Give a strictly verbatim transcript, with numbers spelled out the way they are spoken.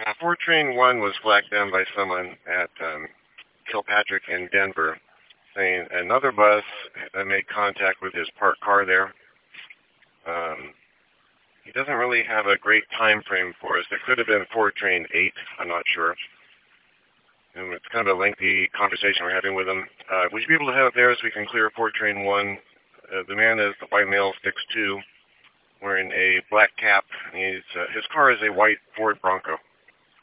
Uh, Ford Train one was flagged down by someone at um, Kilpatrick in Denver, saying another bus uh, made contact with his parked car there. Um, he doesn't really have a great time frame for us. It could have been Ford Train eight, I'm not sure. And it's kind of a lengthy conversation we're having with him. Uh, would you be able to have it there so we can clear Ford Train one? Uh, the man is the white male six two, wearing a black cap. He's, uh, his car is a white Ford Bronco.